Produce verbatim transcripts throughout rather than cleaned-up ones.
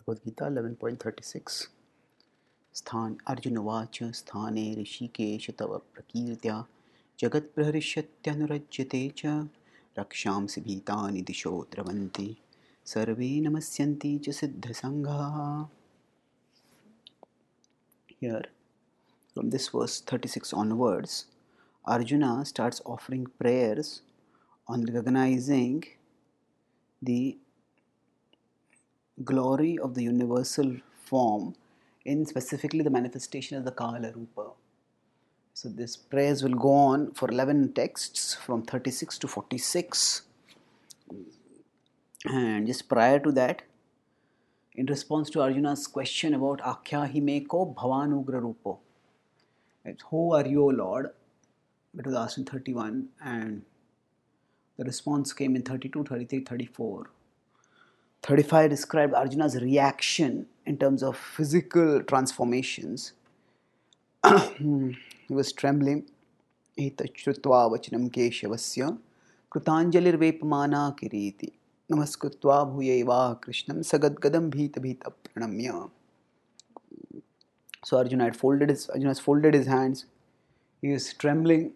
Bhagavad Gita eleven point thirty-six. Sthan Arjunavacha sthane rishikesh tava prakirtya jagat praharishyatyanurajyate cha rakshamsi bhitani disho dravanti sarve namasyanti cha siddha sangha. Here, from this verse thirty-six onwards, Arjuna starts offering prayers on recognizing the glory of the universal form, in specifically the manifestation of the Kala Rupa. So this prayers will go on for eleven texts from thirty-six to forty-six. And just prior to that, in response to Arjuna's question about Akhya Himeko Bhavanugra Rupo, who are you, O Lord? It was asked in thirty-one, and the response came in thirty-two, thirty-three, thirty-four. thirty-five described Arjuna's reaction in terms of physical transformations. He was trembling. Etachrutva vachanam keshavasya krutanjalirvepamana kiriti namaskutva bhuyeva krishnam sagadgadam bhita bhita pranamya. So Arjuna had folded his Arjuna has folded his hands. He is trembling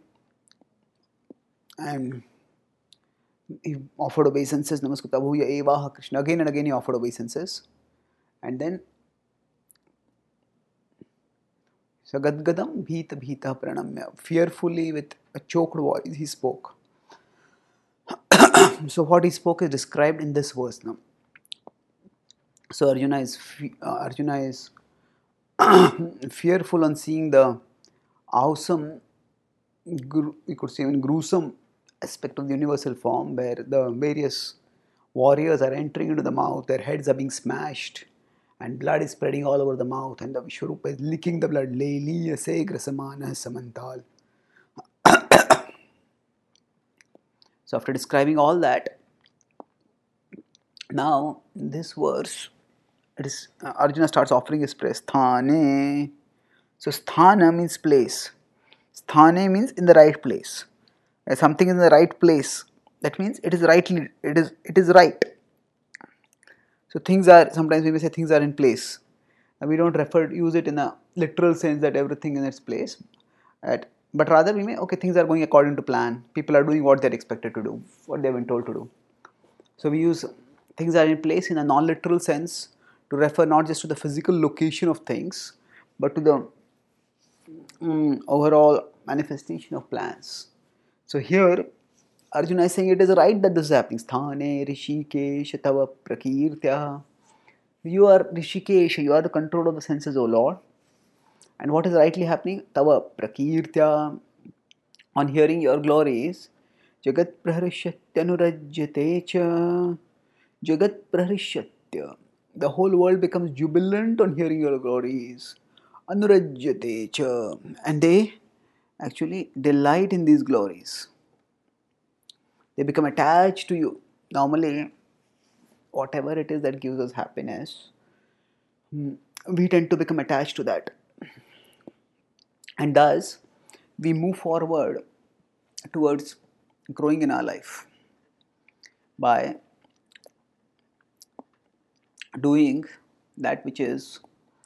and he offered obeisances. Namaskutva bhuyeva Krishna. Again and again he offered obeisances. And then Sagadgadam bhita bhita pranamya. Fearfully, with a choked voice, he spoke. So what he spoke is described in this verse now. So Arjuna is uh, Arjuna is fearful on seeing the awesome, we could say even gruesome aspect of the universal form, where the various warriors are entering into the mouth, their heads are being smashed, and blood is spreading all over the mouth, and the Vishwarupa is licking the blood. Leiliya se grasamana samantal. So after describing all that, now in this verse, it is uh, Arjuna starts offering his prayer. Sthane. So sthana means place. Sthane means in the right place. If something is in the right place, that means it is rightly. It is it is right. So things are, sometimes we may say things are in place. And we don't refer use it in a literal sense that everything in its place. At, but rather we may, okay, things are going according to plan. People are doing what they're expected to do, what they've been told to do. So we use things are in place in a non-literal sense to refer not just to the physical location of things, but to the um, overall manifestation of plans. So here, Arjuna is saying it is right that this is happening. Sthane Rishikesh Tava Prakirtya. You are Rishikesh, you are the control of the senses, O Lord. And what is rightly happening? Tava Prakirtya. On hearing your glories, Jagat Praharishyatyanurajyate cha. Jagat Praharishyatya. The whole world becomes jubilant on hearing your glories. Anurajyate cha. And they actually delight in these glories. They become attached to you. Normally, whatever it is that gives us happiness, we tend to become attached to that. And thus, we move forward towards growing in our life by doing that which is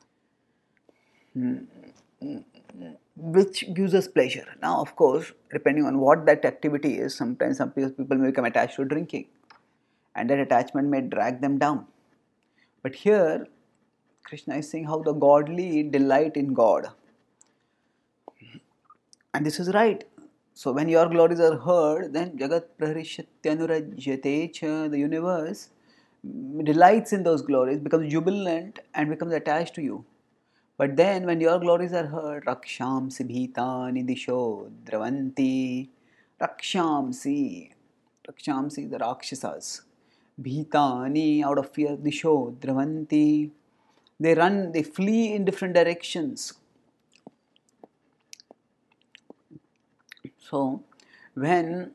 which gives us pleasure. Now, of course, depending on what that activity is, sometimes some people may become attached to drinking, and that attachment may drag them down. But here, Krishna is saying how the godly delight in God. And this is right. So when your glories are heard, then Jagat Praharishyatyanurajyate cha, the universe delights in those glories, becomes jubilant and becomes attached to you. But then when your glories are heard, Rakshamsi bhitani disho dravanti. Rakshamsi. Rakshamsi, the Rakshasas. Bhitani, out of fear, disho dravanti. They run, they flee in different directions. So, when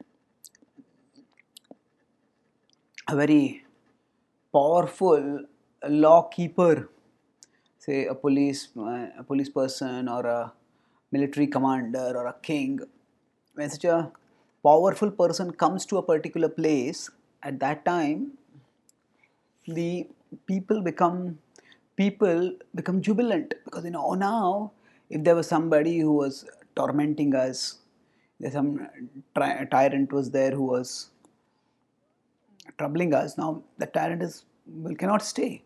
a very powerful law keeper, say a police, a police person or a military commander or a king, when such a powerful person comes to a particular place, at that time, the people become people become jubilant because you know oh, now if there was somebody who was tormenting us, there's some ty- tyrant was there who was troubling us. Now the tyrant is will cannot stay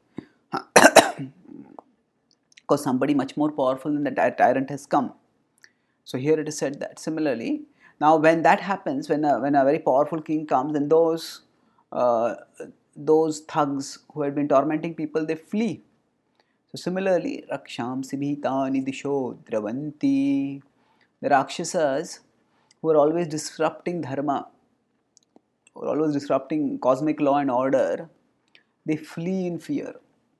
because somebody much more powerful than the ty- tyrant has come. So here it is said that similarly, now when that happens, when a, when a very powerful king comes, then those uh, those thugs who had been tormenting people, they flee. So similarly, Rakshamsi Bhitani Disho Dravanti, the Rakshasas who are always disrupting dharma, who are always disrupting cosmic law and order, they flee in fear.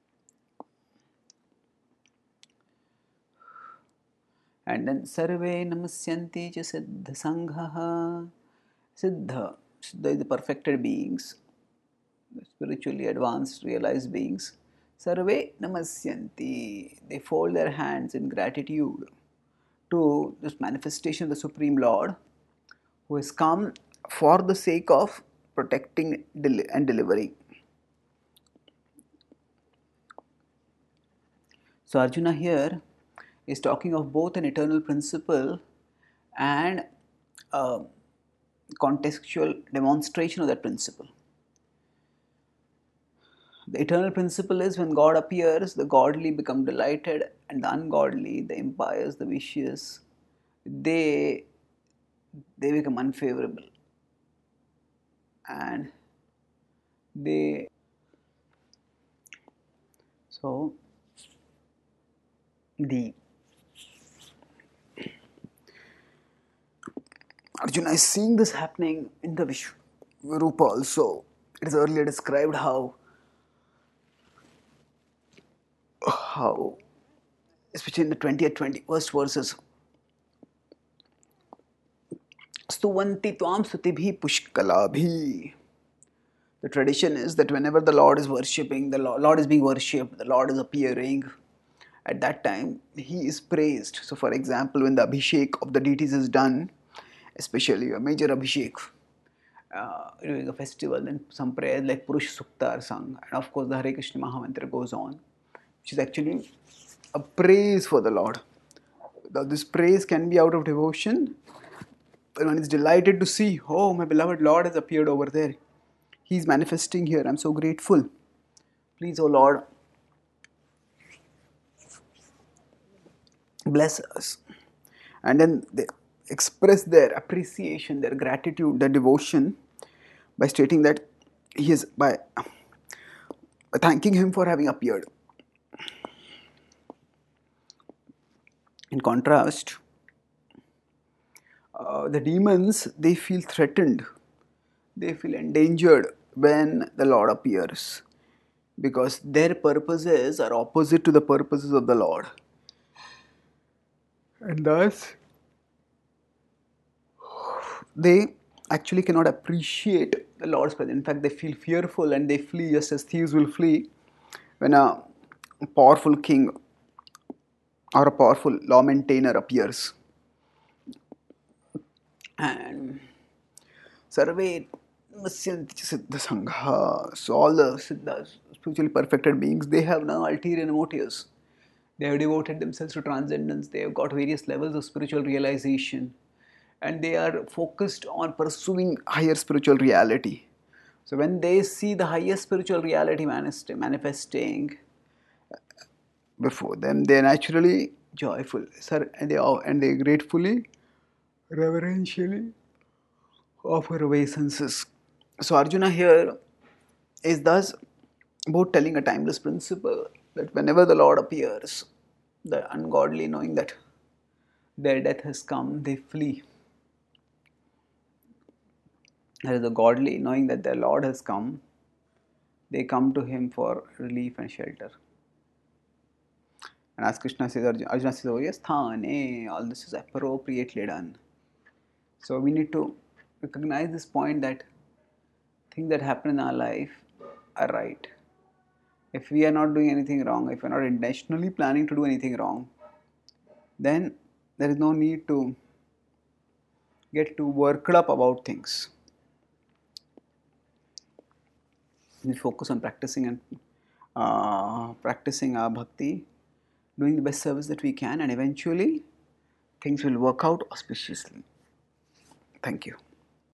And then Sarve Namasyanti Cha Siddha Sanghaha. Siddha, Siddha is the perfected beings, the spiritually advanced, realized beings. Sarve Namasyanti. They fold their hands in gratitude to this manifestation of the Supreme Lord who has come for the sake of protecting and delivering. So Arjuna here is talking of both an eternal principle and a contextual demonstration of that principle. The eternal principle is when God appears, the godly become delighted, and the ungodly, the impious, the vicious, they they become unfavorable, and they so the Arjuna is seeing this happening in the Vishwarupa also. It is earlier described how how especially in the twentieth, twenty-first verses, Stuvanti Tvam Sutibhi Pushkalabhi. The tradition is that whenever the Lord is worshipping, the Lord is being worshipped, the Lord is appearing, at that time he is praised. So, for example, when the Abhishek of the deities is done, especially a major Abhishek, uh, during a festival, then some prayers like Purush Sukta are sung, and of course the Hare Krishna Mahamantra goes on, which is actually a praise for the Lord. Now, this praise can be out of devotion, when one is delighted to see, oh, my beloved Lord has appeared over there. He is manifesting here. I'm so grateful. Please, oh Lord, bless us. And then they express their appreciation, their gratitude, their devotion by stating that he is by, by thanking him for having appeared. In contrast, uh, the demons, they feel threatened, they feel endangered when the Lord appears, because their purposes are opposite to the purposes of the Lord. And thus, they actually cannot appreciate the Lord's presence. In fact, they feel fearful and they flee just as thieves will flee when a powerful king or a powerful law maintainer appears. And Sarve Masyanti Siddha Sangha. So all the Siddhas, spiritually perfected beings, they have no ulterior motives. They have devoted themselves to transcendence. They have got various levels of spiritual realization. And they are focused on pursuing higher spiritual reality. So when they see the highest spiritual reality manifesting before them, they are naturally joyful, sir, and they are, and they gratefully, reverentially offer obeisances. So Arjuna here is thus both telling a timeless principle that whenever the Lord appears, the ungodly, knowing that their death has come, they flee. That is the godly, knowing that their Lord has come, they come to him for relief and shelter. And as Krishna says, Arjuna says, oh yes, thane, all this is appropriately done. So we need to recognize this point that things that happen in our life are right. If we are not doing anything wrong, if we are not intentionally planning to do anything wrong, then there is no need to get too worked up about things. We focus on practicing and uh, practicing our bhakti, doing the best service that we can, and eventually things will work out auspiciously. Thank you.